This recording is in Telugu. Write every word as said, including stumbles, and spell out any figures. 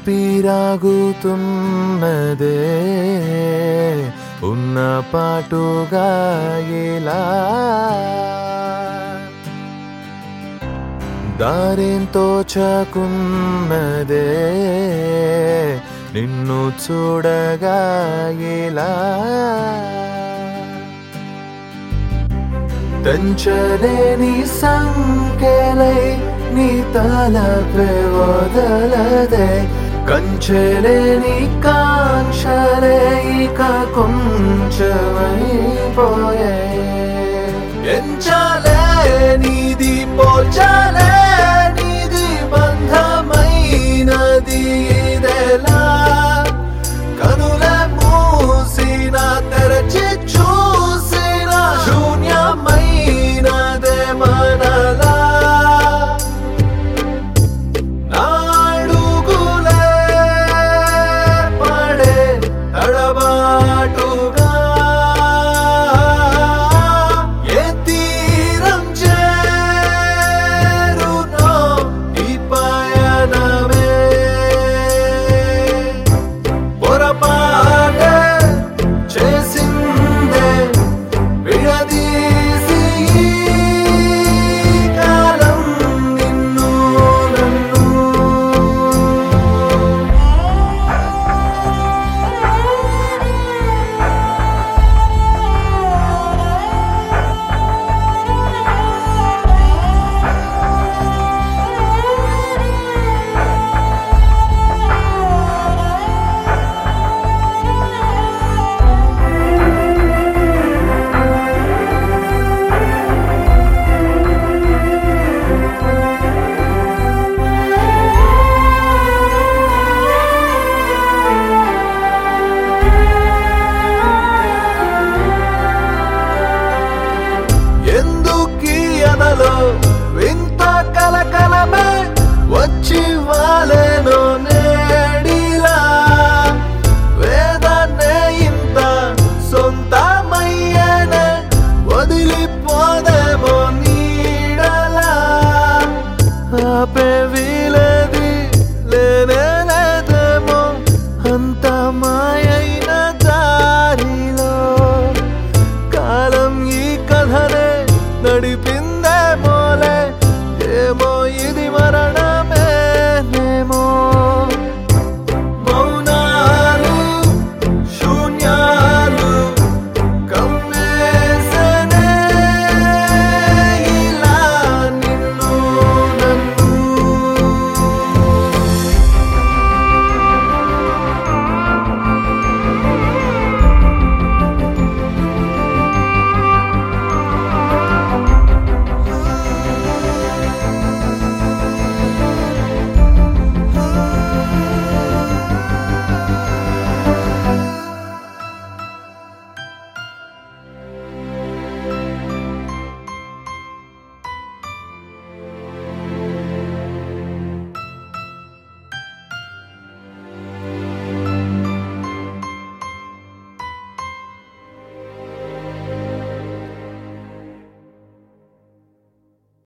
ఊపిరాగుతున్నదే ఉన్న పాటుగా ఇలా దారేంతో చాకున్నదే నిన్ను చూడగా ఇలా తెంచలేని సంఖ్యలై నీ తలపై వదలదే కంచెలేని కాంక్షలే ఇక కొంచెమైపోయే ఎంచాలే నీది పోల్చాలే నీది బంధమైనది ఇదెలా కనుల మూసిన తెరచి చూసిన శూన్యమైనదే మనలా నాడుగులే పడే తడబాటుగా ఏ తీరం చేరునో ఈ పయనమే పొరపాటే చేసిందే విడదీసి ఈ కాలం నిన్ను నన్ను ఎందుకీ అనలో వింత కలకలమే వచ్చి వాలేనో నేడిలా వేదాన్నే ఇంత సొంతమయ్యేనే వదిలిపోదేమో నీడలా ఆపే వీలేది లేనే లేదేమో అంత మాయైన దారిలో కాలం ఈ కథనే నడిపి